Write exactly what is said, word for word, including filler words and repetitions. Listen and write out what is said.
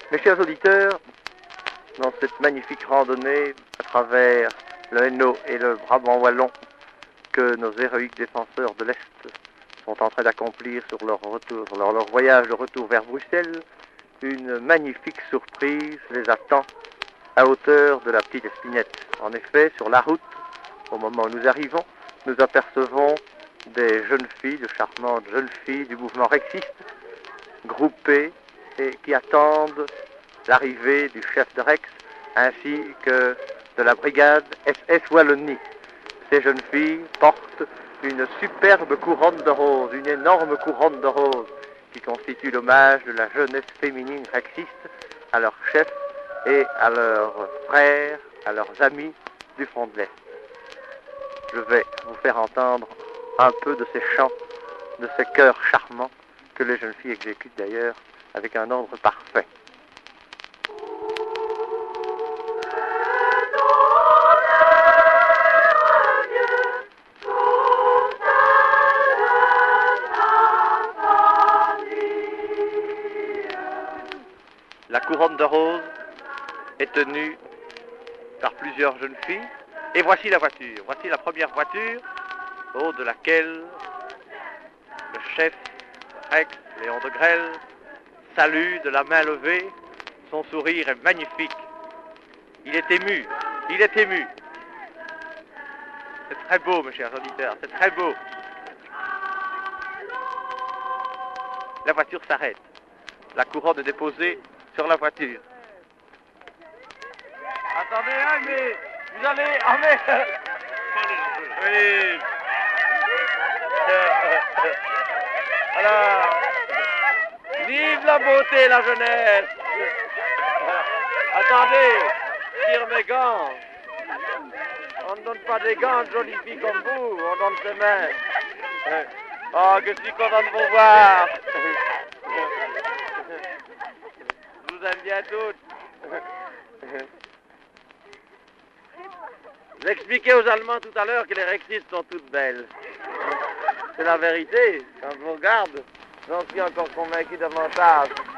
Mes chers auditeurs, dans cette magnifique randonnée à travers le Hainaut et le Brabant wallon que nos héroïques défenseurs de l'Est sont en train d'accomplir sur leur retour, leur, leur voyage de retour vers Bruxelles, une magnifique surprise les attend à hauteur de la petite Espinette. En effet, sur la route, au moment où nous arrivons, nous apercevons des jeunes filles, de charmantes jeunes filles du mouvement rexiste, groupées et qui attendent l'arrivée du chef de Rex ainsi que de la brigade S S Wallonie. Ces jeunes filles portent une superbe couronne de roses, une énorme couronne de roses qui constitue l'hommage de la jeunesse féminine rexiste à leur chef et à leurs frères, à leurs amis du front de l'Est. Je vais vous faire entendre un peu de ces chants, de ces chœurs charmants que les jeunes filles exécutent d'ailleurs avec un ordre parfait. La couronne de roses est tenue par plusieurs jeunes filles. Et voici la voiture. Voici la première voiture au haut de laquelle le chef Rex, Léon de Grelle, salue de la main levée. Son sourire est magnifique. Il est ému. Il est ému. C'est très beau, mes chers auditeurs. C'est très beau. La voiture s'arrête. La couronne est déposée sur la voiture. Attendez, hein, mais vous allez... Ah, mais... Oui. Alors... Vive la beauté, la jeunesse. Attendez, tire mes gants. On ne donne pas des gants de jolies filles comme vous, on donne ses mains. Oh, que je suis content de vous voir. Je vous aime bien toutes. J'ai expliqué aux Allemands tout à l'heure que les rexistes sont toutes belles. C'est la vérité. Quand je vous regarde, j'en suis encore convaincu davantage.